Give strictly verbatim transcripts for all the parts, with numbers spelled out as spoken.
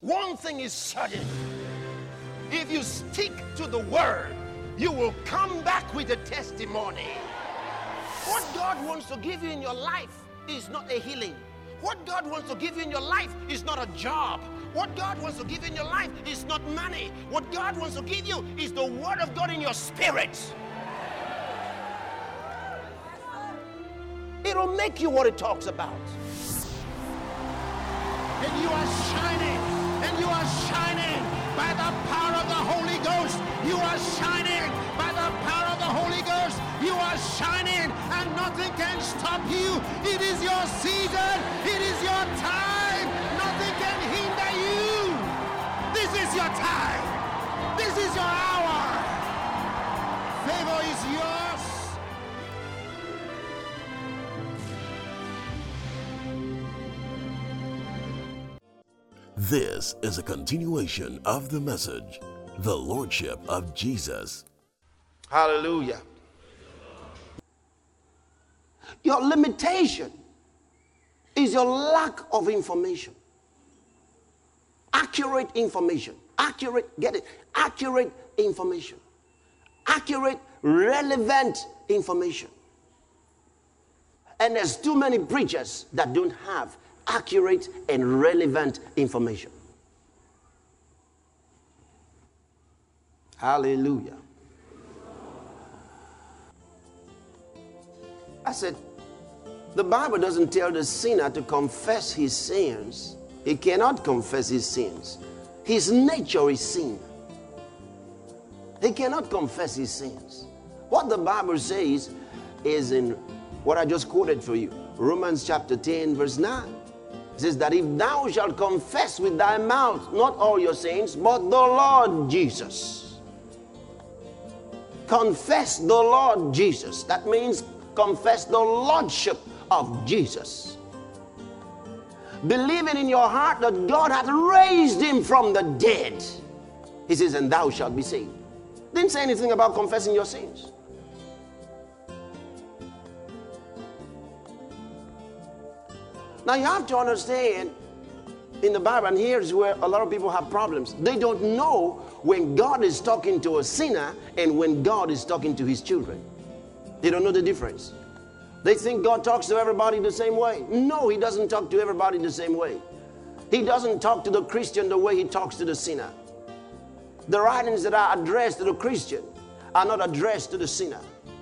One thing is certain. If you stick to the word, you will come back with a testimony. What God wants to give you in your life is not a healing. What God wants to give you in your life is not a job. What God wants to give you in your life is not money. What God wants to give you is the word of God in your spirit. It'll make you what it talks about. And you are shining, and you are shining by the power of the Holy Ghost. You are shining by the power of the Holy Ghost. You are shining, and nothing can stop you. It is your season. It is your time. Nothing can hinder you. This is your time. This is your hour. Favor is yours. This is a continuation of the message, The Lordship of Jesus. Hallelujah. Your limitation is your lack of information. Accurate information. Accurate, get it? Accurate information. Accurate, relevant information. And there's too many preachers that don't have accurate and relevant information. Hallelujah. I said, the Bible doesn't tell the sinner to confess his sins. He cannot confess his sins. His nature is sin. He cannot confess his sins. What the Bible says is in what I just quoted for you. Romans chapter ten, verse nine. It says that if thou shalt confess with thy mouth, not all your sins, but the Lord Jesus. Confess the Lord Jesus. That means confess the Lordship of Jesus. Believing in your heart that God hath raised him from the dead. He says, and thou shalt be saved. Didn't say anything about confessing your sins. Now you have to understand in the Bible, and here's where a lot of people have problems. They don't know when God is talking to a sinner and when God is talking to his children. They don't know the difference. They think God talks to everybody the same way. No, he doesn't talk to everybody the same way. He doesn't talk to the Christian the way he talks to the sinner. The writings that are addressed to the Christian are not addressed to the sinner.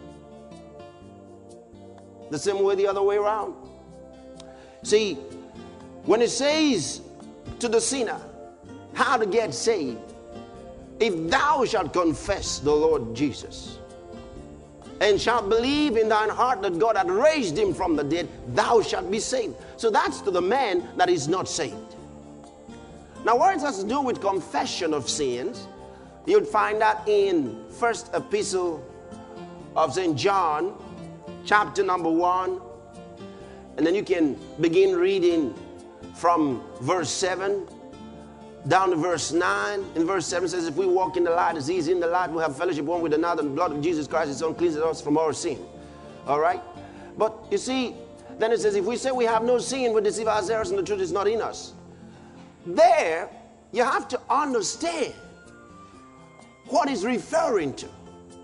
The same way the other way around. See, when it says to the sinner how to get saved, if thou shalt confess the Lord Jesus and shalt believe in thine heart that God hath raised him from the dead, thou shalt be saved. So that's to the man that is not saved. Now what it has to do with confession of sins, you'd find that in first epistle of Saint John, chapter number one. And then you can begin reading from verse seven down to verse nine. In verse seven says, if we walk in the light as he is in the light, we'll have fellowship one with another. And the blood of Jesus Christ, his son, cleanses us from our sin. All right? But you see, then it says, if we say we have no sin, we deceive ourselves and the truth is not in us. There, you have to understand what he's referring to.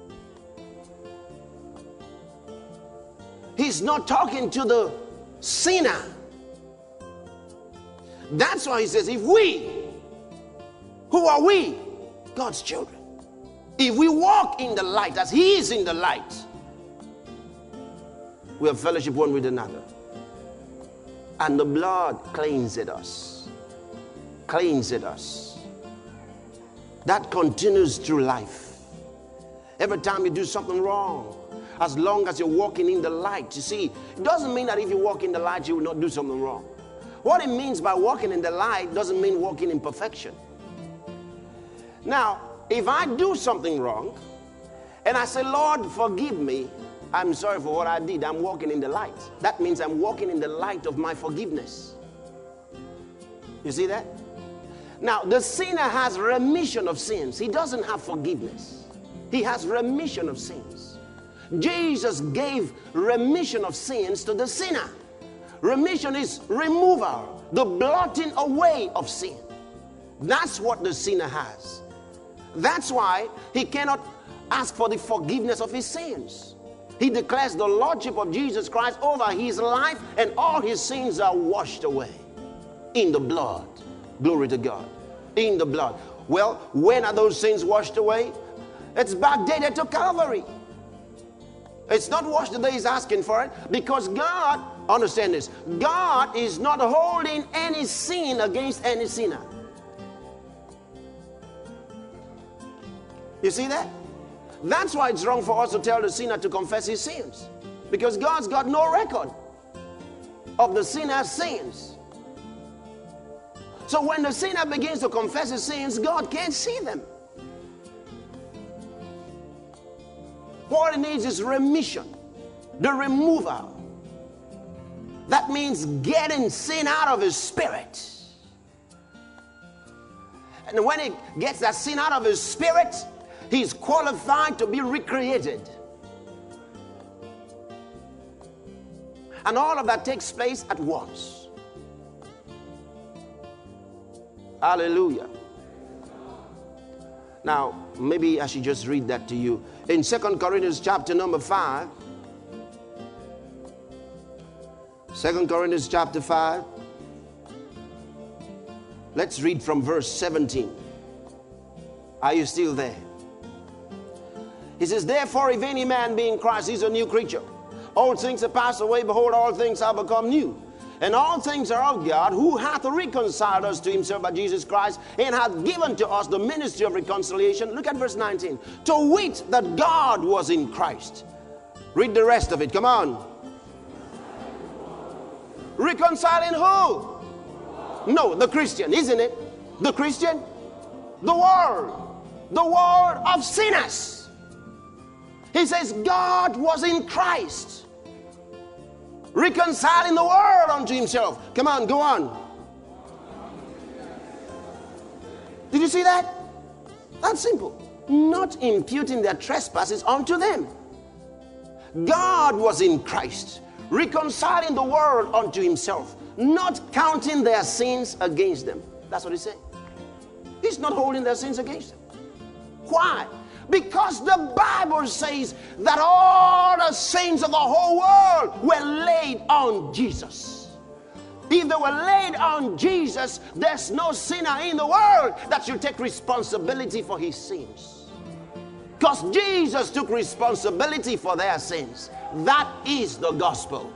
He's not talking to the sinner. That's why he says, if we, who are we? God's children. If we walk in the light as he is in the light, we have fellowship one with another. And the blood cleanseth us. Cleanseth us. That continues through life. Every time you do something wrong, as long as you're walking in the light, you see, it doesn't mean that if you walk in the light, you will not do something wrong. What it means by walking in the light doesn't mean walking in perfection. Now, if I do something wrong, and I say, Lord, forgive me, I'm sorry for what I did, I'm walking in the light. That means I'm walking in the light of my forgiveness. You see that? Now, the sinner has remission of sins. He doesn't have forgiveness. He has remission of sins. Jesus gave remission of sins to the sinner. Remission is removal, the blotting away of sin. That's what the sinner has. That's why he cannot ask for the forgiveness of his sins. He declares the lordship of Jesus Christ over his life, and all his sins are washed away in the blood. Glory to God. In the blood. Well, when are those sins washed away? It's backdated to Calvary. It's not washed the day he's asking for it, because God, understand this, God is not holding any sin against any sinner. You see that? That's why it's wrong for us to tell the sinner to confess his sins, because God's got no record of the sinner's sins. So when the sinner begins to confess his sins, God can't see them. What he needs is remission, the removal. That means getting sin out of his spirit. And when he gets that sin out of his spirit, he's qualified to be recreated. And all of that takes place at once. Hallelujah. Now, maybe I should just read that to you. In Second Corinthians chapter number five. Second Corinthians chapter five. Let's read from verse seventeen. Are you still there? He says, therefore, if any man be in Christ, he's a new creature. Old things have passed away, behold, all things have become new. And all things are of God, who hath reconciled us to himself by Jesus Christ, and hath given to us the ministry of reconciliation. Look at verse nineteen. To wit, that God was in Christ. Read the rest of it. Come on. Reconciling who? No, the Christian, isn't it? The Christian? The world. The world of sinners. He says God was in Christ, reconciling the world unto himself. Come on, go on. Did you see that? That's simple. Not imputing their trespasses unto them. God was in Christ, reconciling the world unto himself, not counting their sins against them. That's what he's saying. He's not holding their sins against them. Why? Because the Bible says that all the sins of the whole world were laid on Jesus. If they were laid on Jesus, there's no sinner in the world that should take responsibility for his sins. Because Jesus took responsibility for their sins. That is the gospel.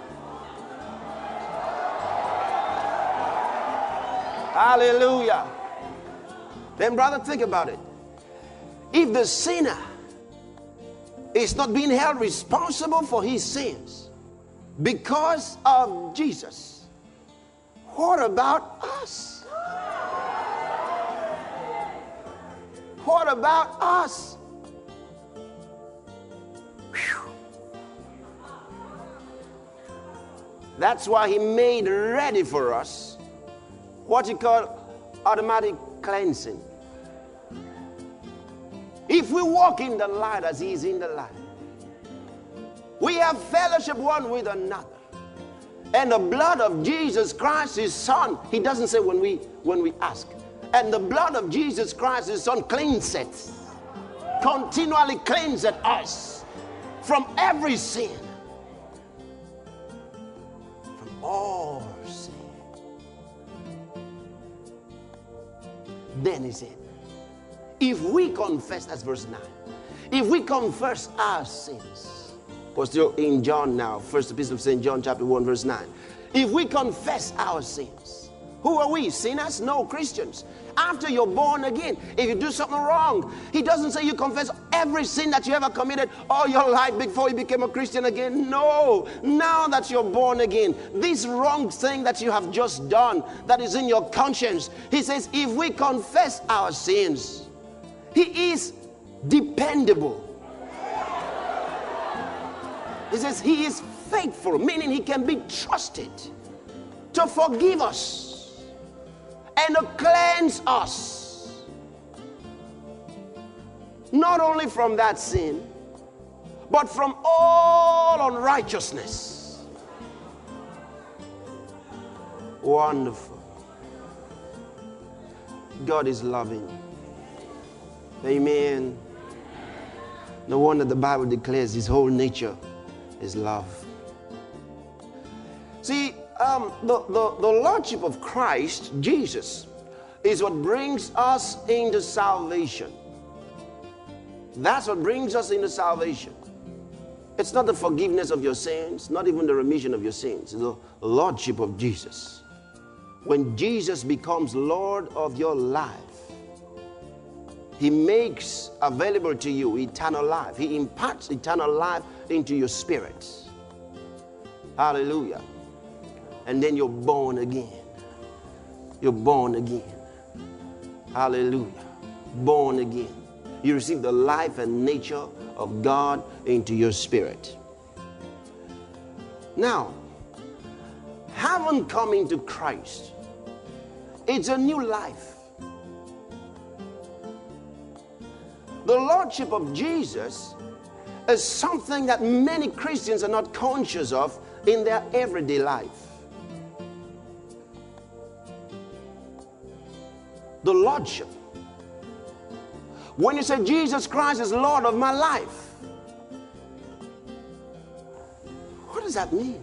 Hallelujah. Then, brother, think about it. If the sinner is not being held responsible for his sins because of Jesus, what about us? What about us? Whew. That's why he made ready for us what he called automatic cleansing. If we walk in the light as he is in the light, we have fellowship one with another. And the blood of Jesus Christ, his son, he doesn't say when we when we ask. And the blood of Jesus Christ, his son, cleanseth, continually cleanseth us from every sin. From all sin. Then he said, if we confess, that's verse nine. If we confess our sins, we're still in John now, First Epistle of Saint John, chapter one, verse nine. If we confess our sins, who are we? Sinners? No, Christians. After you're born again, if you do something wrong, he doesn't say you confess every sin that you ever committed all your life before you became a Christian again. No, now that you're born again, this wrong thing that you have just done, that is in your conscience, he says, if we confess our sins, he is dependable. He says he is faithful, meaning he can be trusted to forgive us and to cleanse us. Not only from that sin, but from all unrighteousness. Wonderful. God is loving. Amen. No wonder the Bible declares his whole nature is love. See, um, the, the, the Lordship of Christ, Jesus, is what brings us into salvation. That's what brings us into salvation. It's not the forgiveness of your sins, not even the remission of your sins. It's the Lordship of Jesus. When Jesus becomes Lord of your life, he makes available to you eternal life. He imparts eternal life into your spirit. Hallelujah. And then you're born again. You're born again. Hallelujah. Born again. You receive the life and nature of God into your spirit. Now, having come into Christ, it's a new life. The Lordship of Jesus is something that many Christians are not conscious of in their everyday life. The Lordship. When you say Jesus Christ is Lord of my life, what does that mean?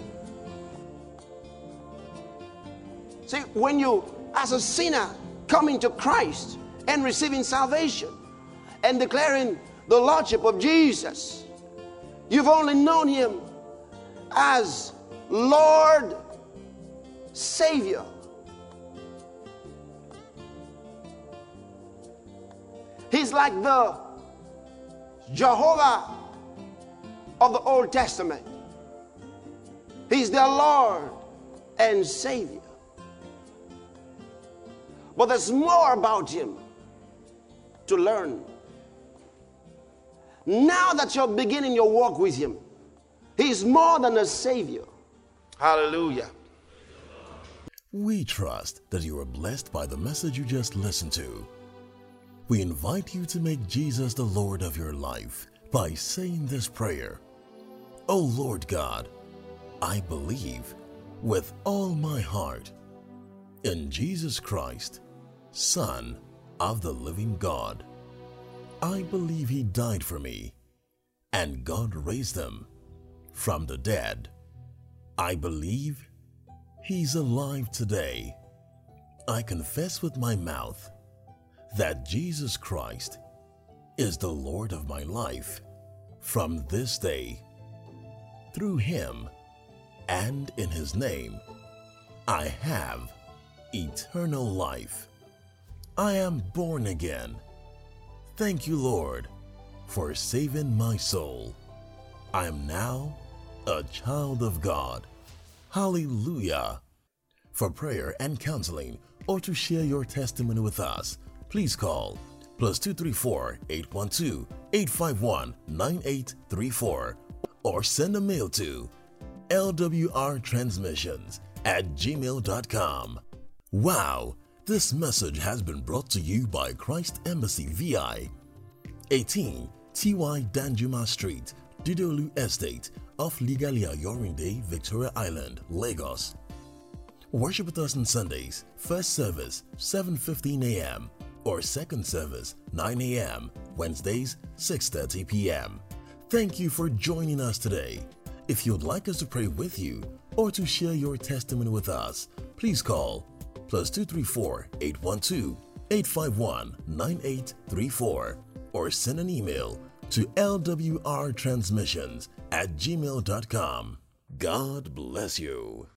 See, when you, as a sinner, coming to Christ and receiving salvation and declaring the Lordship of Jesus, you've only known him as Lord, Savior. He's like the Jehovah of the Old Testament. He's their Lord and Savior. But there's more about him to learn. Now that you're beginning your walk with him, he's more than a Savior. Hallelujah. We trust that you are blessed by the message you just listened to. We invite you to make Jesus the Lord of your life by saying this prayer. O Lord God, I believe with all my heart in Jesus Christ, Son of the living God. I believe he died for me, and God raised him from the dead. I believe he's alive today. I confess with my mouth that Jesus Christ is the Lord of my life from this day. Through him and in his name, I have eternal life. I am born again. Thank you, Lord, for saving my soul. I am now a child of God. Hallelujah. For prayer and counseling or to share your testimony with us, please call plus two three four, eight one two, eight five one, nine eight three four or send a mail to L W R transmissions at gmail dot com. Wow, this message has been brought to you by Christ Embassy V I, eighteen T Y Danjuma Street, Didolu Estate, off Ligalia Yorinde, Victoria Island, Lagos. Worship with us on Sundays, first service seven fifteen a m or second service nine a m, Wednesdays six thirty p m Thank you for joining us today. If you'd like us to pray with you or to share your testimony with us, please call plus two three four, eight one two, eight five one, nine eight three four or send an email to L W R transmissions at gmail dot com. God bless you.